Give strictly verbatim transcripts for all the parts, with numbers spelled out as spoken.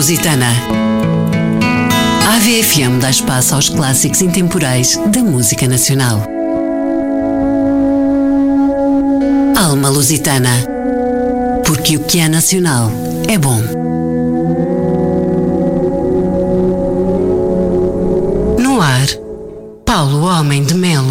Lusitana. A AVE F M dá espaço aos clássicos intemporais da música nacional. Alma Lusitana. Porque o que é nacional é bom. No ar, Paulo Homem de Melo.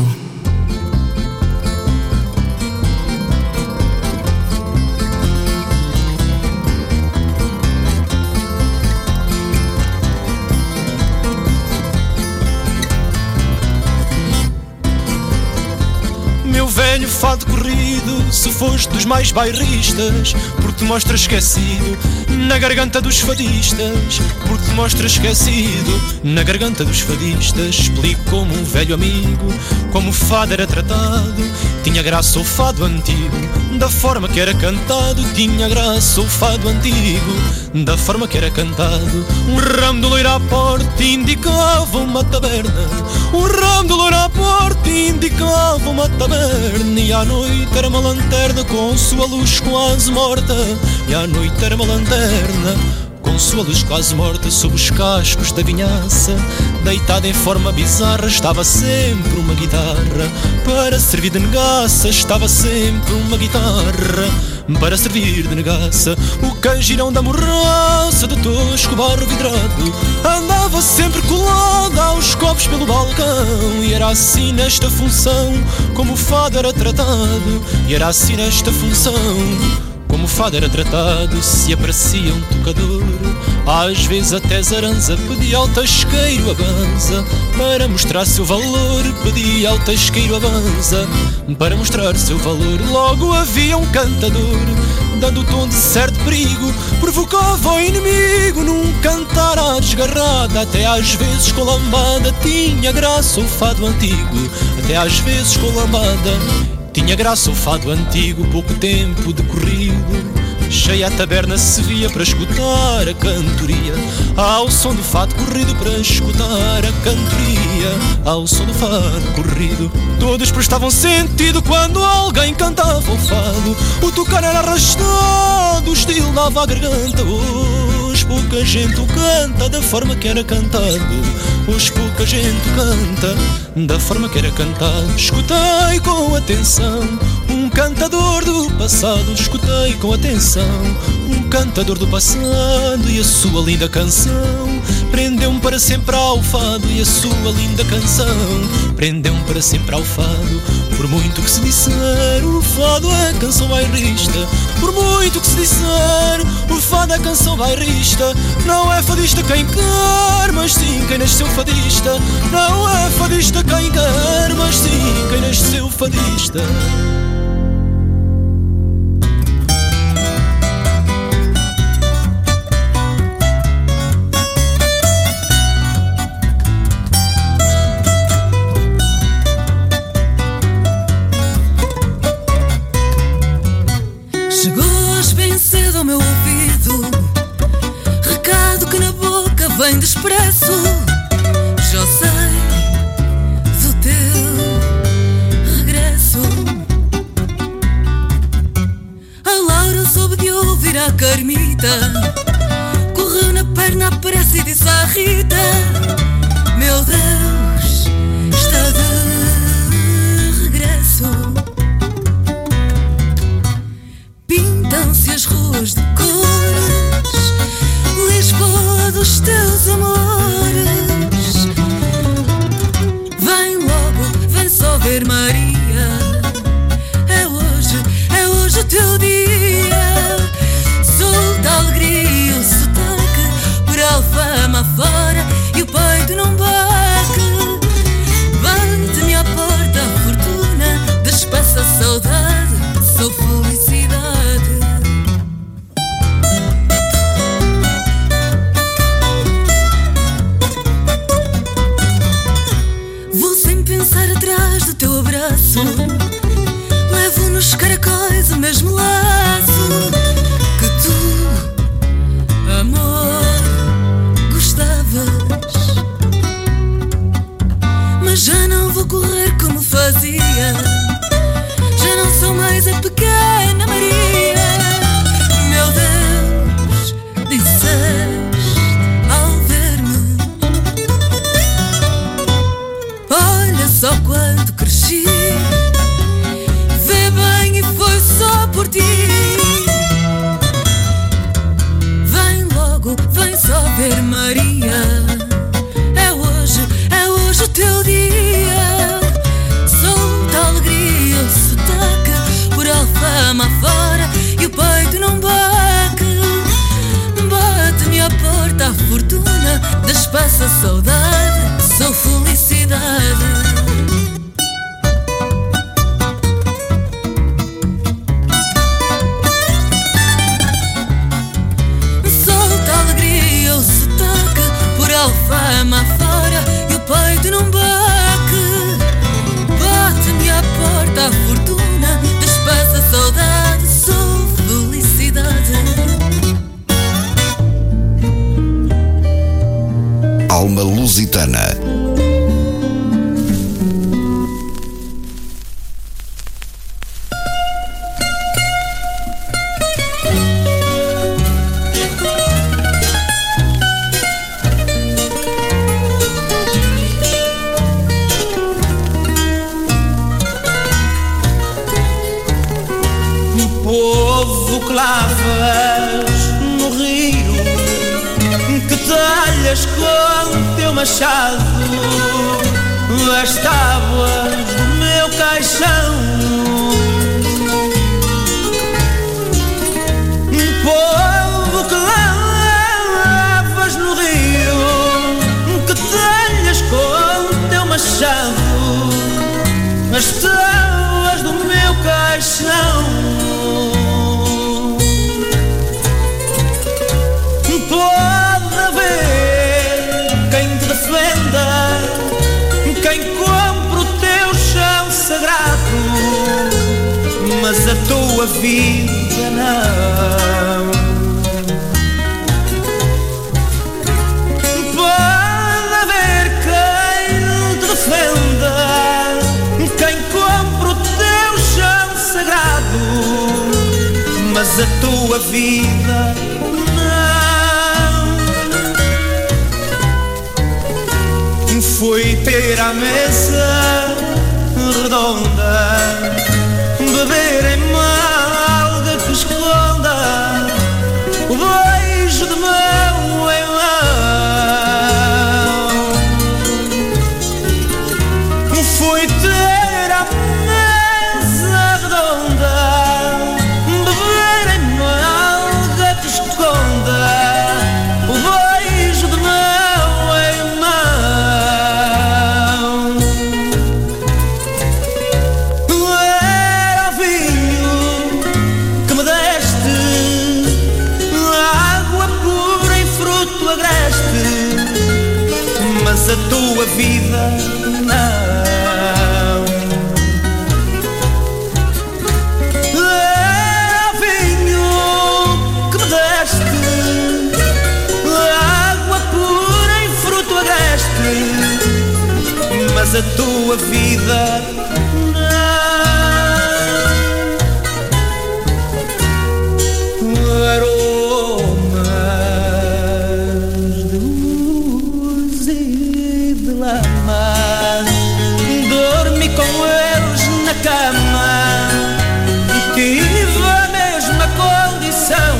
Velho fado corrido, se foste dos mais bairristas, porque te mostras esquecido na garganta dos fadistas, porque te mostras esquecido na garganta dos fadistas. Explico como um velho amigo, como o fado era tratado. Tinha graça o fado antigo, da forma que era cantado. Tinha graça o fado antigo, da forma que era cantado. Um ramo de loira à porta indicava uma taberna. Um ramo de loira à porta indicava uma taberna. E à noite era uma lanterna com sua luz quase morta. E à noite era uma lanterna com sua luz quase morta. Sob os cascos da vinhaça, deitada em forma bizarra, estava sempre uma guitarra para servir de negaça. Estava sempre uma guitarra para servir de negaça. O canjirão da morraça de tosco barro vidrado andava sempre colado aos copos pelo balcão. E era assim nesta função como o fado era tratado. E era assim nesta função como o fado era tratado. Se aparecia um tocador, às vezes até zaranza, pedia ao tasqueiro a banza para mostrar seu valor. Pedia ao tasqueiro a banza para mostrar seu valor. Logo havia um cantador, dando o tom de certo perigo, provocava o inimigo num cantar à desgarrada. Até às vezes com lambada tinha graça o fado antigo. Até às vezes com lambada tinha graça o fado antigo. Pouco tempo decorrido, cheia a taberna se via para escutar a cantoria. Ao som do fado corrido, para escutar a cantoria. Ao som do fado corrido, todos prestavam sentido quando alguém cantava o fado. O tocar era arrastado, o estilo dava à garganta. Hoje pouca gente o canta da forma que era cantado. Hoje pouca gente o canta da forma que era cantado. Escutei com atenção um cantador do passado. Escutei com atenção um cantador do passado. E a sua linda canção prendeu-me para sempre ao fado. E a sua linda canção prendeu-me para sempre ao fado. Por muito que se disser, o fado é canção bairrista. Por muito que se disser, o fado é canção bairrista. Não é fadista quem quer, mas sim quem nasceu fadista. Não é fadista quem quer, mas sim quem nasceu fadista. Vem de expresso, já sei do teu regresso. A Laura soube de ouvir a Carmita, correu na perna a pressa e disse à Rita: meu Deus, está de regresso. Pintam-se as ruas de cores, Lisboa dos teus amores. Vem logo, vem só ver Maria. É hoje, é hoje o teu dia. Solta a alegria, o sotaque por Alfama fora e o peito não bate. Bate-me à porta a fortuna, despeça a saudade, sou felicidade. Atrás do teu abraço, levo nos caracóis o mesmo laço. Alma Lusitana. Povo que lavas no rio, que talhas com teu machado as tábuas do meu caixão. Povo que lavas no rio, que talhas com teu machado as tábuas do meu caixão. Pode haver quem te defenda, quem compre o teu chão sagrado, mas a tua vida não. Pode haver quem te defenda, quem compre o teu chão sagrado, mas a tua vida foi ter a mesa redonda, beber em malga que esconda o beijo de mão em mão. Foi ter a mesa redonda, beber em malga que esconda o beijo de mão. Mas a tua vida não. É o vinho que me deste, água pura em fruto agreste, mas a tua vida não. Aromas de luz e de lama, dormi com eles na cama, tive a mesma condição.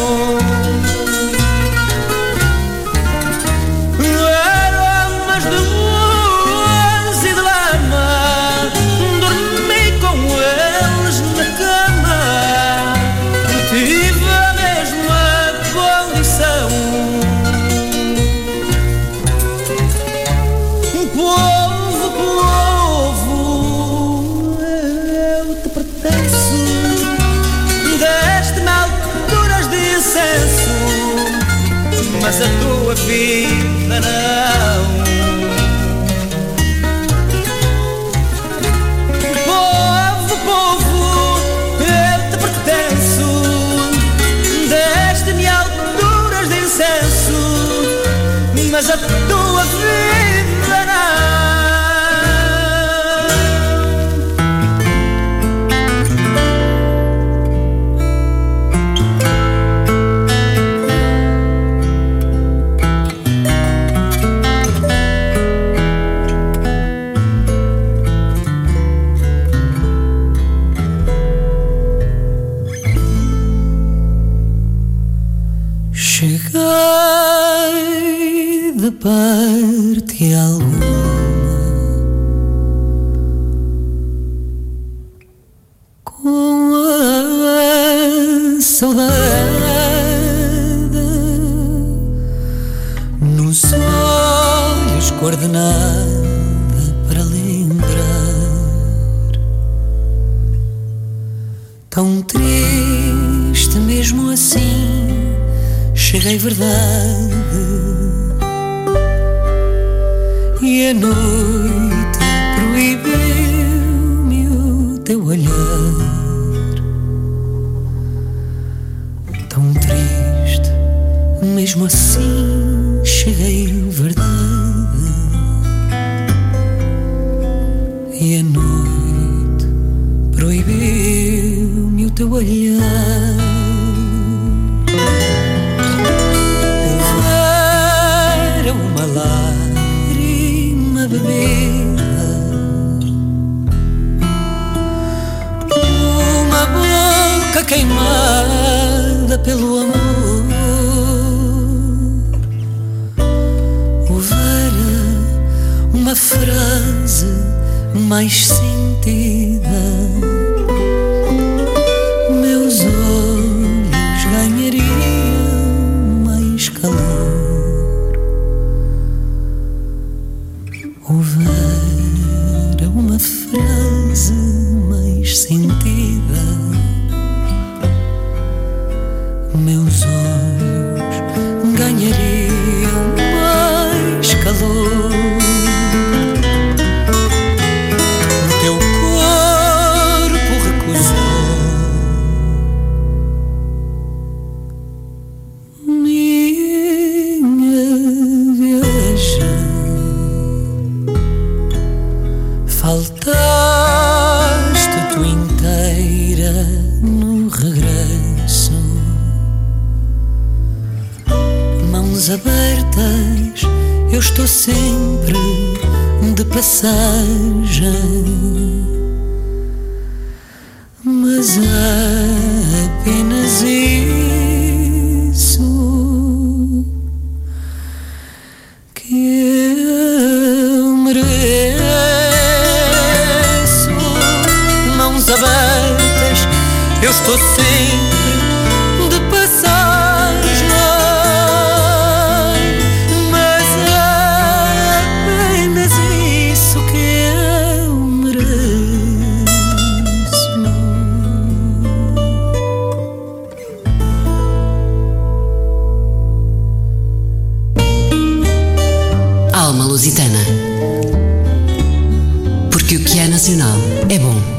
Aromas de luz e de lama, dormi com eles na cama, tive a mesma condição. Povo, povo, eu te pertenço, deste-me alturas de incenso, mas a tua vida não. Povo, povo, eu te pertenço, deste-me alturas de incenso, mas a tua vida não. Cheguei de parte alguma, com a saudade nos olhos, coordenada para lembrar. Tão triste mesmo assim, cheguei verdade, e a noite proibiu-me o teu olhar. Tão triste, mesmo assim cheguei verdade e a noite proibiu-me o teu olhar. Era uma lágrima bebida, uma boca queimada pelo amor. Uma frase mais sentida, meus olhos ganhariam mais calor. Houvera uma frase mais sentida, meus olhos ganhariam mais calor. Faltaste tu inteira no regresso, mãos abertas, eu estou sempre de passagem, mas apenas isso que eu mereço. Abertas, eu estou sempre de passagem, mas é apenas isso que eu mereço. Alma Lusitana, porque o que é nacional é bom.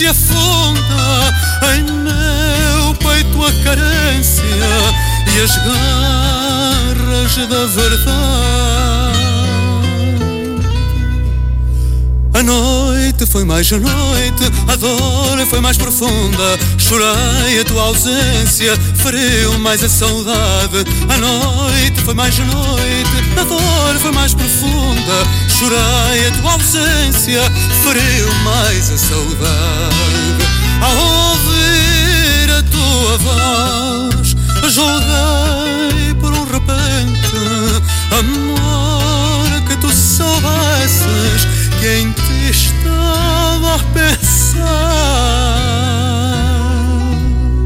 se afunda em meu peito a carência e as garras da verdade. A noite foi mais a noite, a dor foi mais profunda. Chorei a tua ausência, feriu mais a saudade. A noite foi mais a noite, a dor foi mais profunda. Chorei a tua ausência, feriu mais a saudade. Ao ouvir a tua voz, julguei por um repente, amor, que tu soubesses que em ti estava a pensar.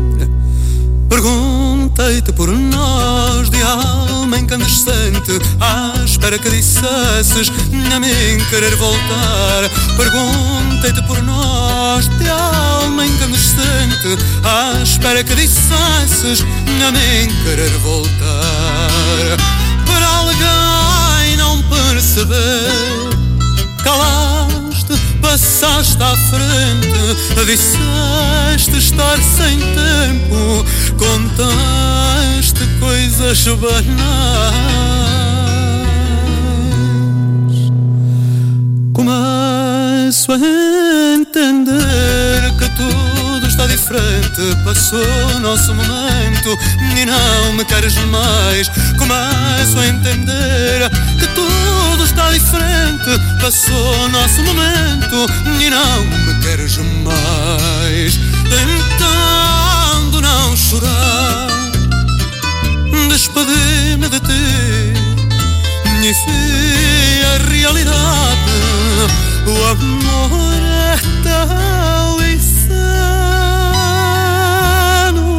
Perguntei-te por nós de alma incandescente, à espera que dissesses a mim querer voltar. Perguntei-te por nós de alma incandescente, à espera que dissesses a mim querer voltar. Para alguém não perceber, calaste, passaste à frente, disseste estar sem tempo, contaste coisas banais. Começo a entender que tudo está diferente, passou o nosso momento e não me queres mais. Começo a entender que tudo está diferente, passou o nosso momento e não me queres mais. Tentando não chorar, despedi-me de ti e vi a realidade. O amor é tão insano.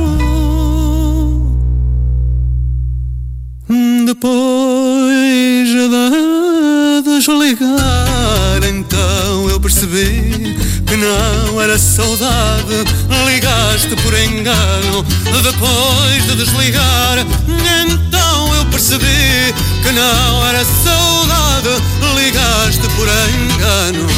Depois de desligar, então eu percebi que não era saudade. Ligaste por engano. Depois de desligar, então eu percebi que não era saudade. Ligaste por engano.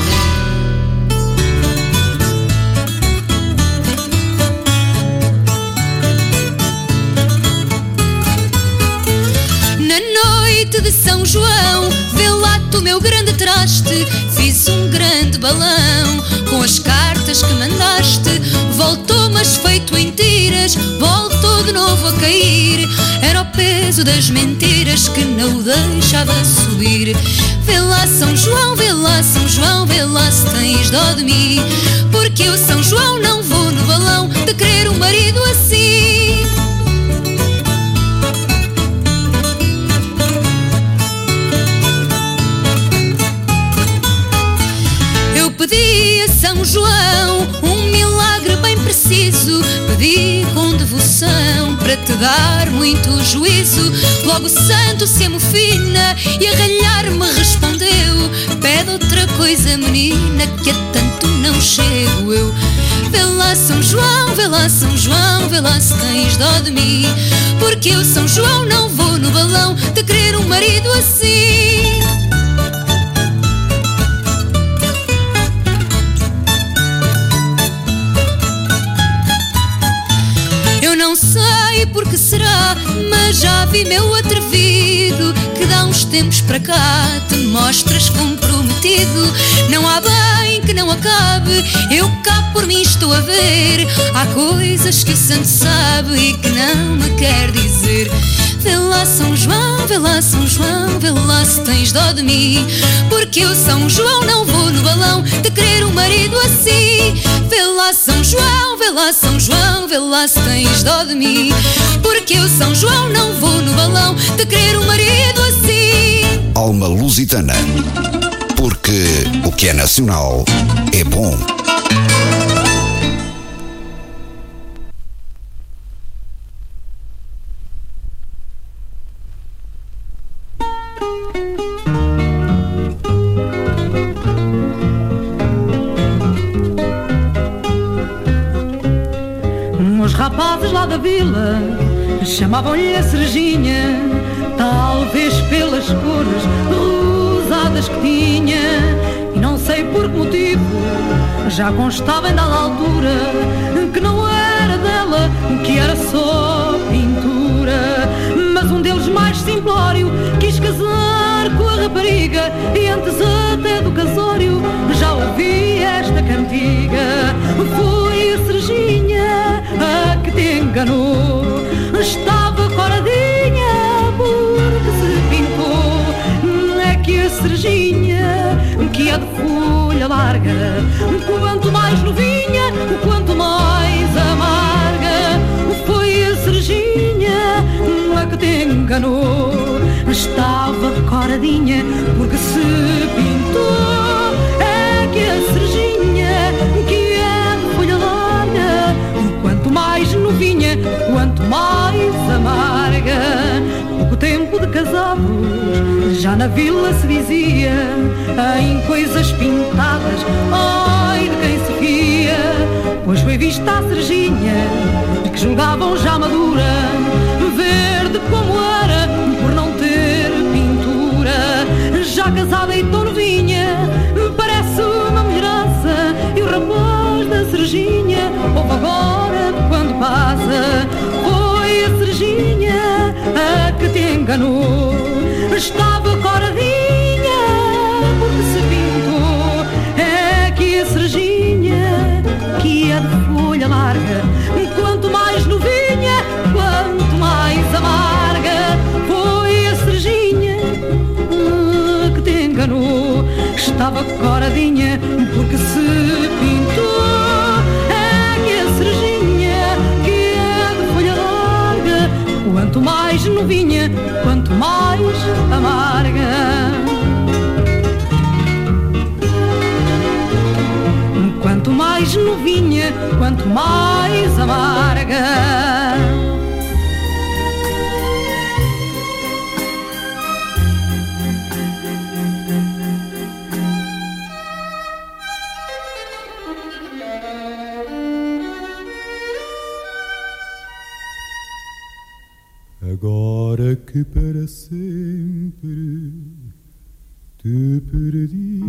De São João, vê lá tu meu grande traste. Fiz um grande balão com as cartas que mandaste. Voltou mas feito em tiras, voltou de novo a cair. Era o peso das mentiras que não o deixava subir. Vê lá São João, vê lá São João, vê lá se tens dó de mim, porque eu São João não vou no balão de querer um marido assim. Pedi a São João um milagre bem preciso, pedi com devoção para te dar muito juízo. Logo o santo se amofina e a ralhar me respondeu: pede outra coisa, menina, que a tanto não chego eu. Vê lá São João, vê lá São João, vê lá se tens dó de mim, porque eu São João não vou no balão de querer um marido assim. Não sei por que será, mas já vi meu atrevido que dá uns tempos para cá te mostras comprometido. Não há bem que não acabe, eu cá por mim estou a ver. Há coisas que o santo sabe e que não me quer dizer. Vê lá São João, vê lá São João, vê lá se tens dó de mim, porque eu São João não vou no balão de querer um marido assim. Vê lá São João, vê lá São João, vê lá se tens dó de mim, porque eu São João não vou no balão de querer um marido assim. Alma Lusitana, porque o que é nacional é bom. Os rapazes lá da vila chamavam-lhe a Serginha, talvez pelas cores rosadas que tinha. E não sei por que motivo, já constava em dada altura que não era dela, que era só pintura. Mas um deles mais simplório quis casar com a rapariga, e antes até do casório já ouvi esta cantiga. Foi a Serginha a que te enganou, estava coradinha porque se pintou. É que a Serginha, que é de folha larga, quanto mais novinha, quanto mais amarga. Foi a Serginha a que te enganou, estava coradinha porque se pintou. É que a Serginha, que é de folha larga, quanto mais novinha, quanto mais amarga. Pouco tempo de casados, já na vila se dizia, em coisas pintadas, ai de quem se fia. Pois foi vista a Serginha, de que julgavam já madura, verde como era, por não ter pintura. Já casada e tão novinha, parece uma mulherança, e o rapaz da Serginha ouve agora quando passa. Foi a Serginha a que te enganou, estava coradinha porque se pintou. É que a Serginha, que é de folha larga, quanto mais novinha, quanto mais amarga. Foi a Serginha que te enganou, estava coradinha porque se pintou. É que a Serginha, que é de folha larga, quanto mais novinha, quanto mais amarga. Quanto mais novinha, quanto mais amarga. Agora que para sempre te perdi,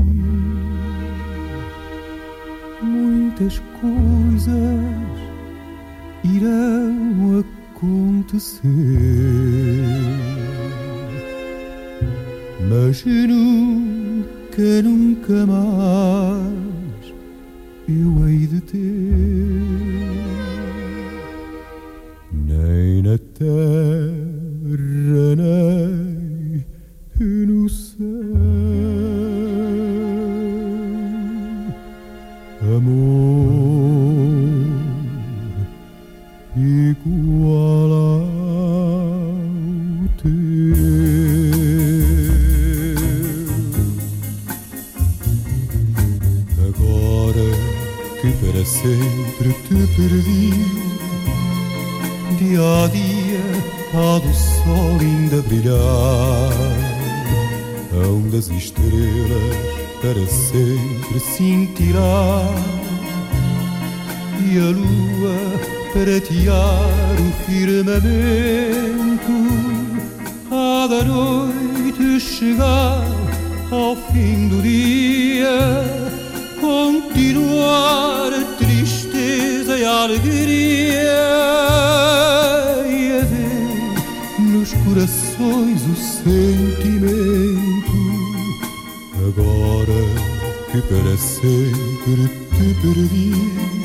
muitas coisas irão acontecer, mas nunca, nunca mais eu hei de ter, nem na terra, nem no céu, amor igual ao teu. Agora que para sempre te perdi, dia a dia há do sol ainda brilhar, hão das estrelas para sempre cintilar, e a lua pratear o firmamento, há da noite chegar ao fim do dia, continuar a tristeza e a alegria, e haver nos corações o sentimento. Agora que para sempre te perdi,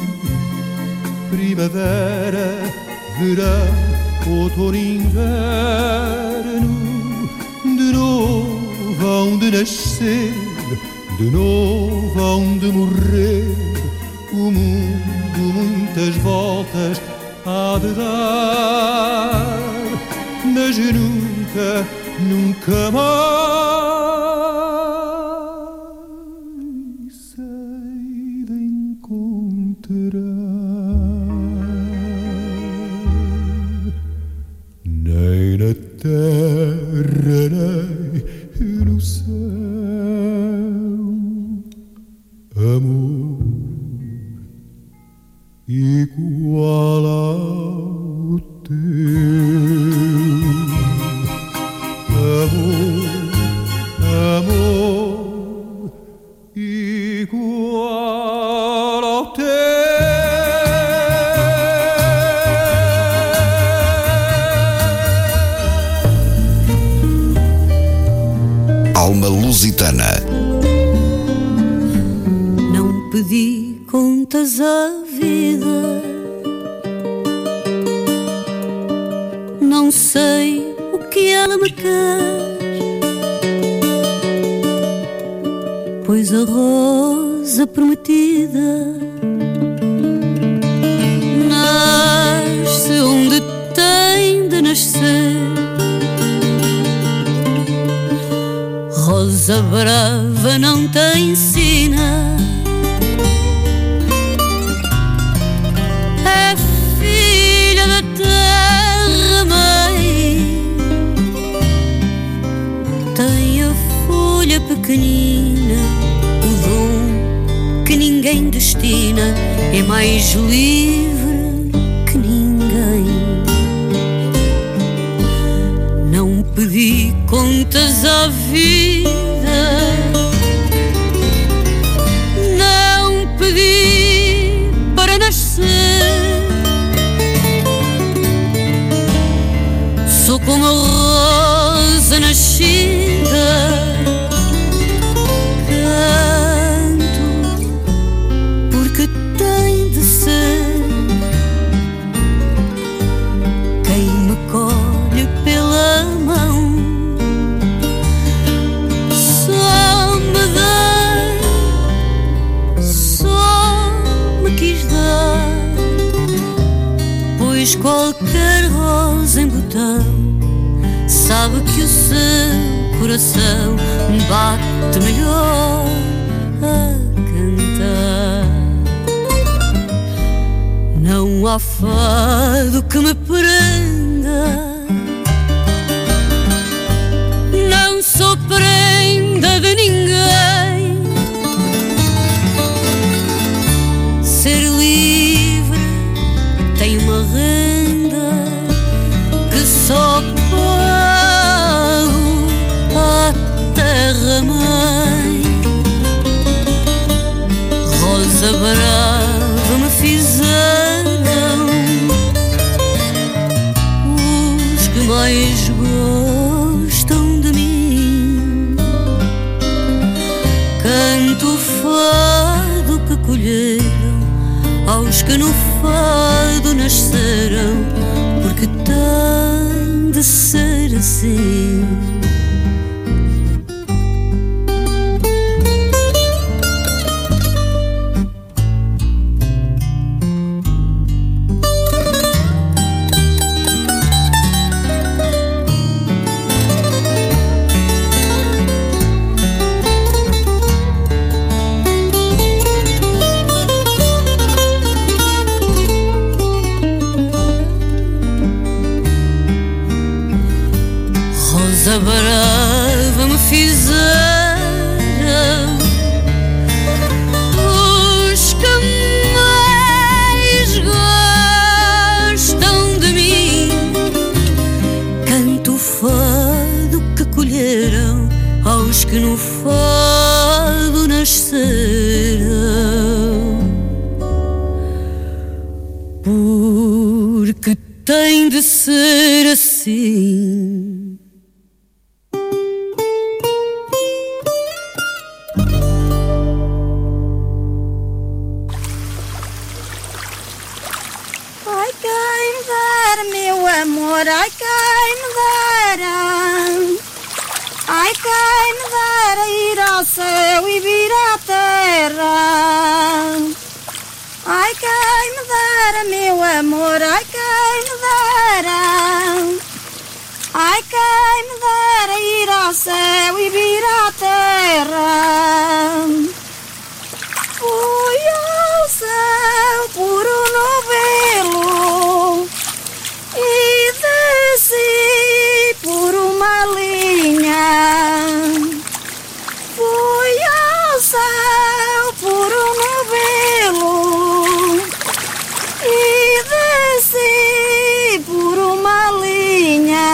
primavera, verão, outono e inverno, de novo hão de nascer, de novo hão de morrer, o mundo muitas voltas há de dar, mas nunca, nunca mais sei de encontrar, nem na terra, nem no céu, amor igual ao teu. Amor, amor alma lusitana. Não pedi contas à vida, não sei o que ela me quer, pois a rosa prometida nasce onde tem de nascer. Rosa brava não tem sina, é filha da terra-mãe, tem a folha pequenina, o dom que ninguém destina, é mais livre que ninguém. Não pedi contas à vida, não pedi para nascer, sou como a rosa nascida, canto porque tem de ser. Quem me colhe pela mão só me dá, só me quis dar, pois qualquer rosa em botão sabe que o seu coração bate melhor a cantar. Não há fado que me prenda, não sou prenda de ninguém. Ser livre tem uma renda que só pago à terra-mãe. Rosa brava me fizeram os que mais gostam de mim. Canto o fado que colheram aos que no fado nasceram, porque tem de ser assim. Rosa brava me fizeram os que mais gostam de mim. Canto o fado que colheram aos que no fado nasceram, porque tem de ser assim. Ai, quem me dera, meu amor, ai, quem me dera. Ai, quem me dera ir ao céu e vir à terra. Ai, quem me dera, meu amor, ai, quem me dera. Ai, quem me dera ir ao céu e vir à terra. Fui ao céu por um novelo e desci por uma linha. Fui ao céu por um novelo e desci por uma linha.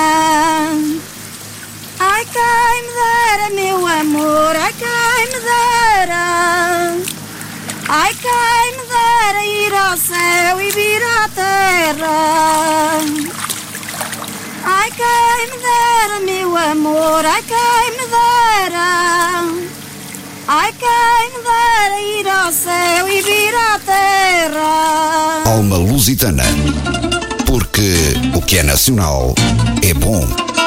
Ai, quem me dera, meu amor, ai, quem me dera. Ai, quem me dera ir ao céu e vir à terra. Ai, quem me dera, meu amor, ai, quem me dera. Ai, quem me dera ir ao céu e vir à terra. Alma lusitana. Porque o que é nacional é bom.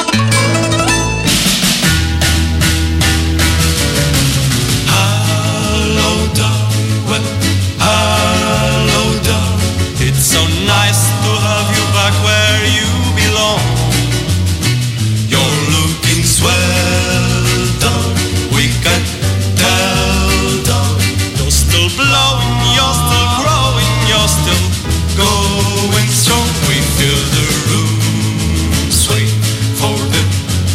Hello, darling. Well, hello, darling. It's so nice to have you back where you belong. You're looking swell, darling. We can tell, darling. You're still blowing, you're still growing, you're still going strong. We feel the room sway for the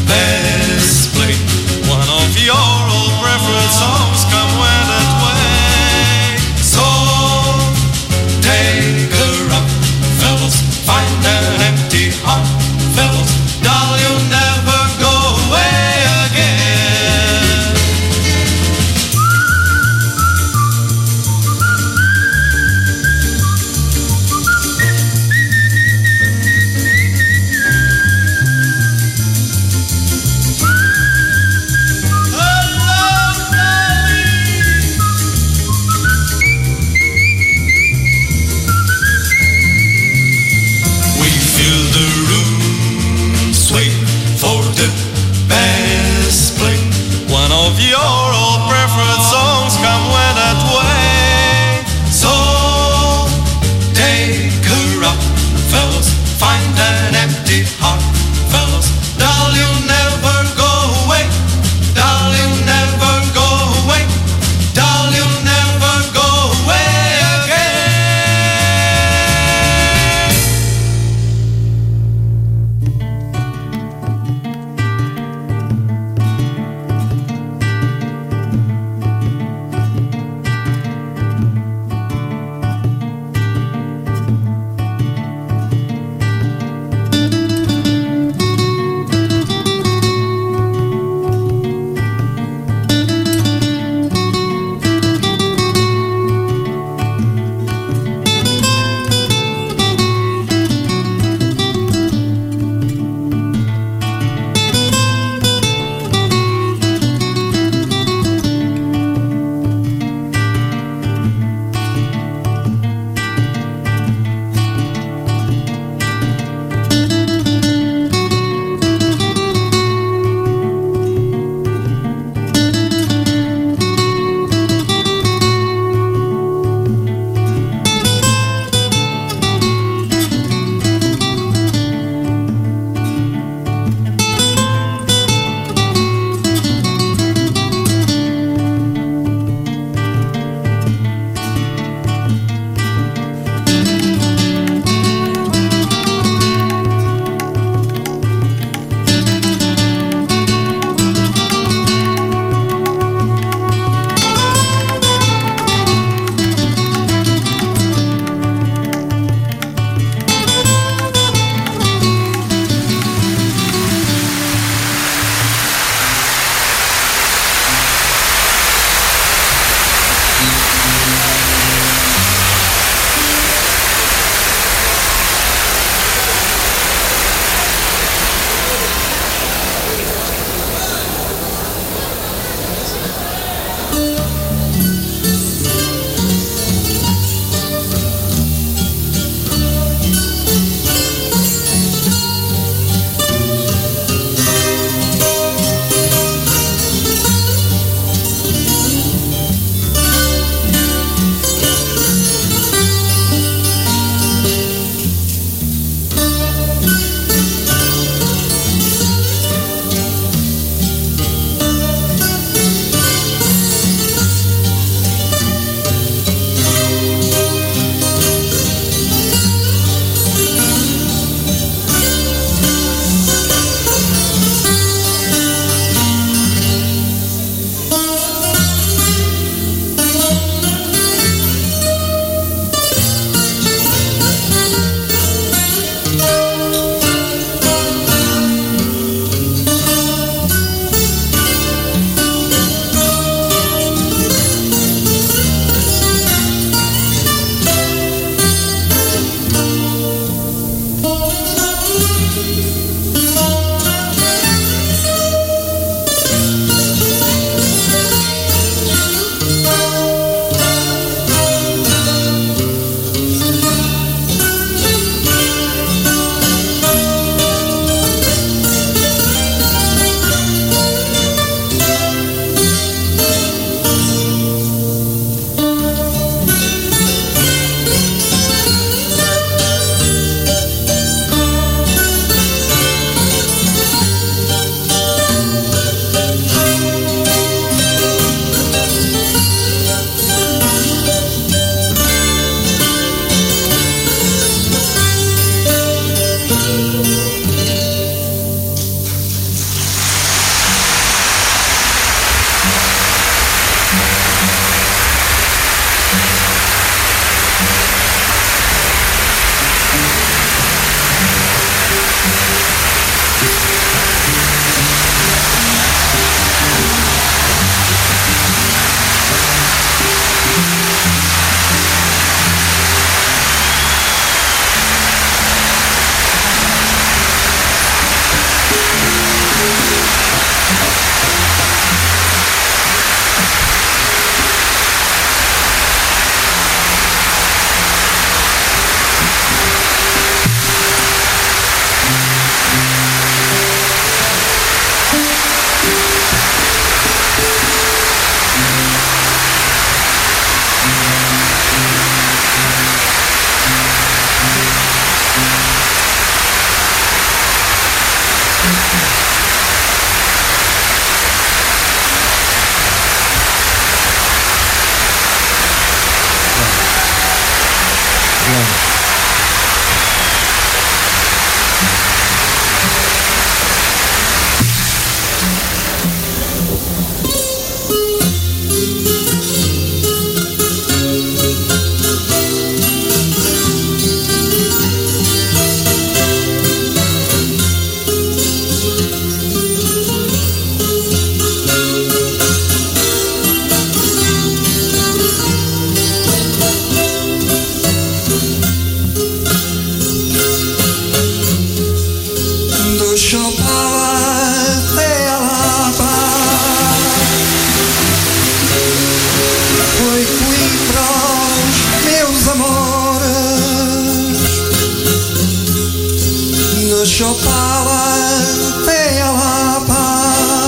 Chopala até a Lapa,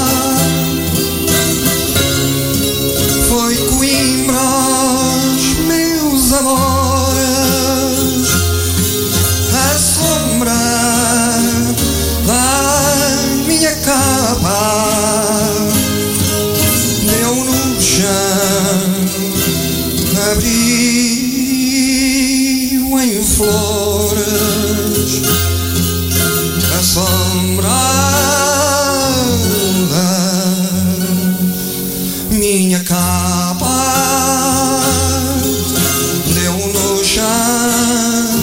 foi Coimbra os meus amores, a sombra da minha capa deu no chão, abriu em flores a sombra da minha capa deu no chão,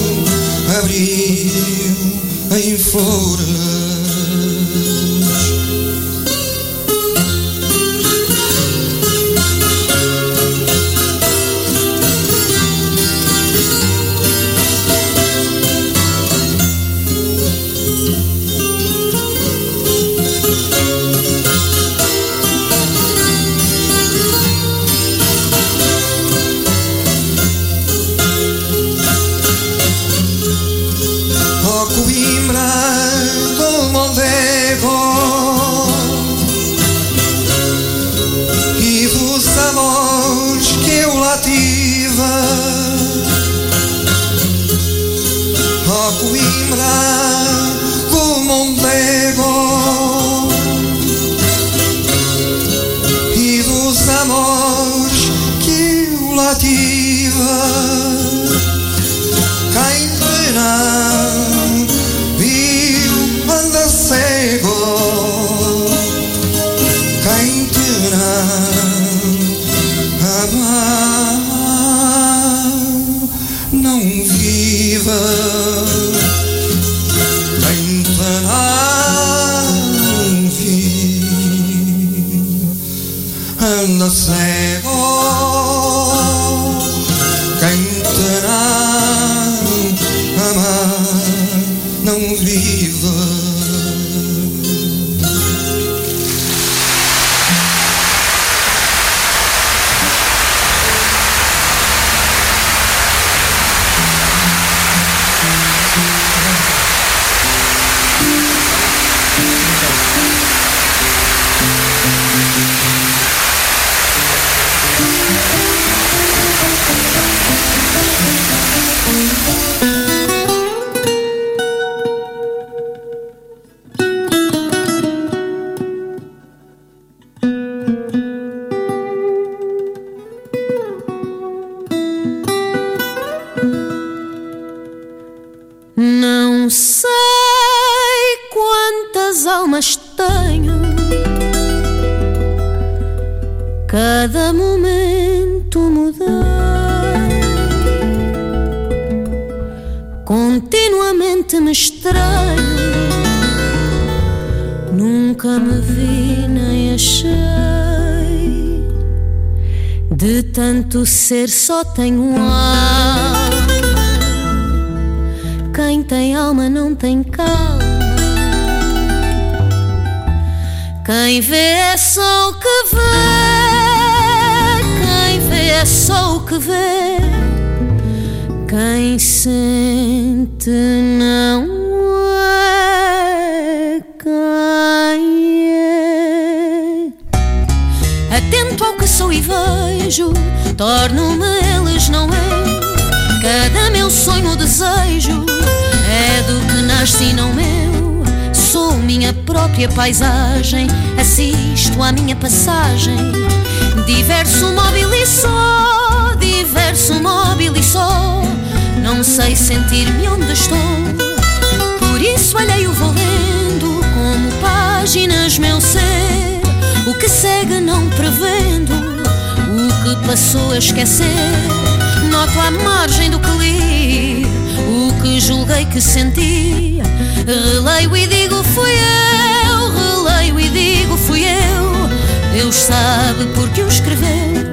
abriu em flores. Não sei quantas almas tenho, cada momento mudei, continuamente me estranho, nunca me vi nem achei, de tanto ser só tenho alma. Quem tem alma não tem calma, quem vê é só o que vê, quem vê é só o que vê, quem sente não é quem é. Atento ao que sou e vejo, torno-me eles, não é? Cada meu sonho, desejo, é do que nasci, não meu. Sou minha própria paisagem, assisto à minha passagem. Diverso, móvel e só, diverso, móvel e só. Não sei sentir-me onde estou, por isso alheio vou lendo como páginas meu ser. O que segue não prevendo, o que passou a esquecer. Noto à margem do que li, o que julguei que senti. Releio e digo fui eu, releio e digo fui eu. Deus sabe porque o escreveu.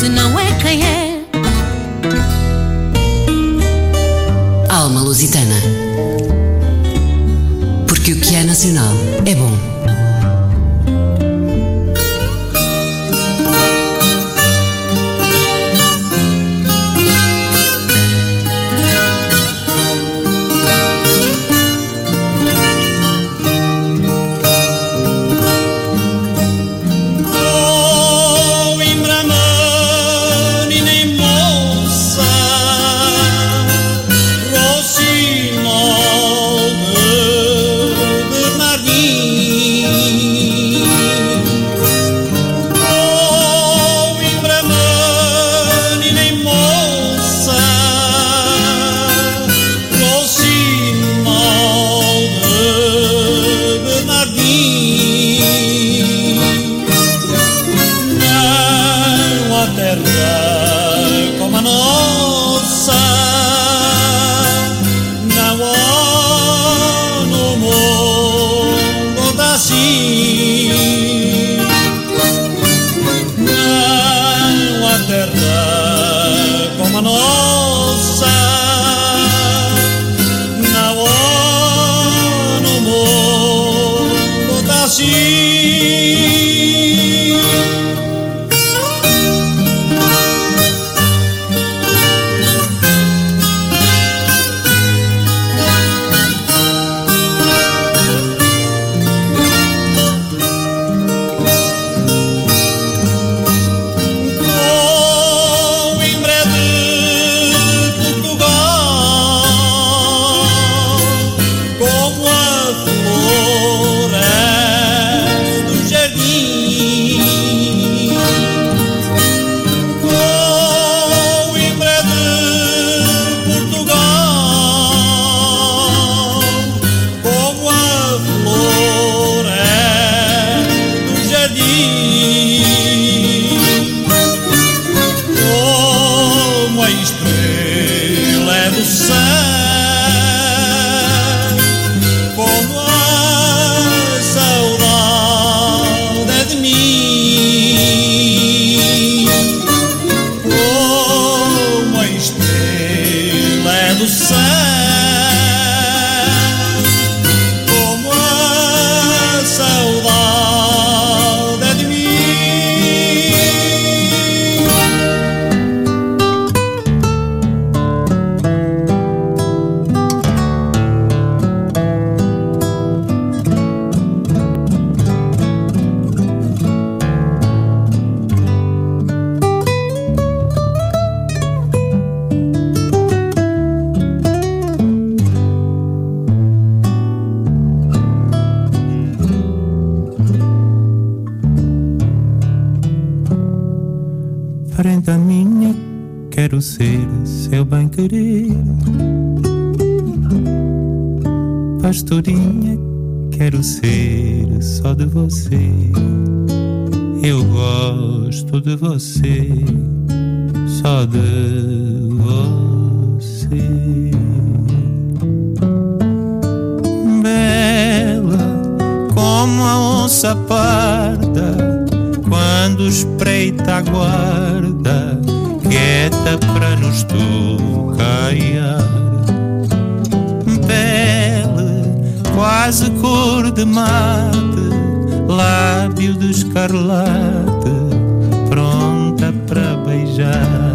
gente não é quem é. Alma Lusitana. Porque o que é nacional é bom. Parenta minha, quero ser seu bem-querer. Pastorinha, quero ser só de você. Eu gosto de você, só de você. Bela como a onça parda, quando espreita a guarda, quieta para nos tocaiar. Pele quase cor de mate, lábio de escarlate, pronta para beijar.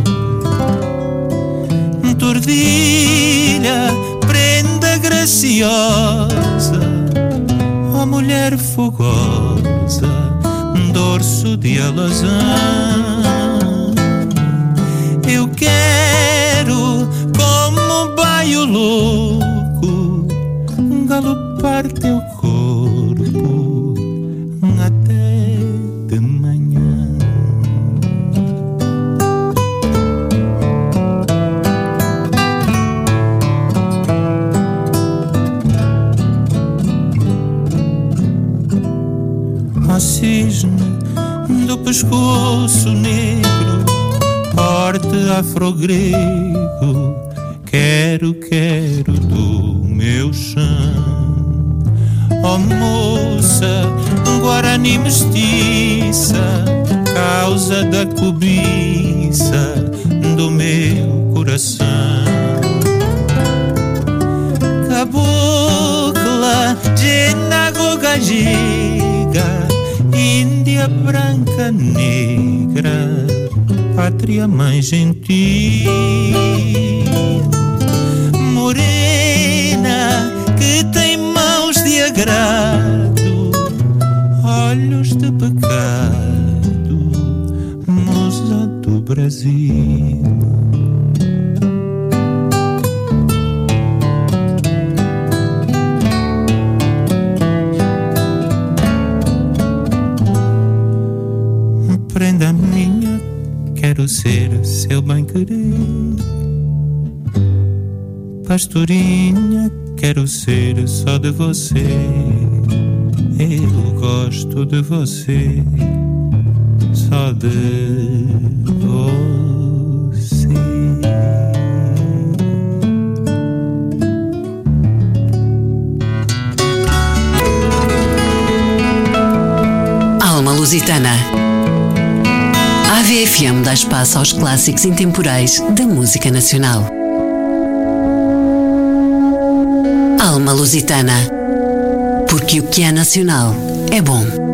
Tordilha, prenda graciosa, ó mulher fogosa, dorso de alazão. Eu quero, como um baio louco, galopar teu corpo até de manhã. Ó cisne do pescoço negro, porte afro-grego, quero, quero do meu chão. Ó moça, guarani mestiça, causa da cobiça do meu coração. Cabocla, Genagoga, Giga, Índia branca negra, pátria mãe gentil, morena que tem mãos de agrado, olhos de pecado, musa do Brasil. Prenda minha, quero ser seu bem-querer. Pastorinha, quero ser só de você. Eu gosto de você, só de você. Alma Lusitana. A V F M dá espaço aos clássicos intemporais da música nacional. Alma Lusitana. Porque o que é nacional é bom.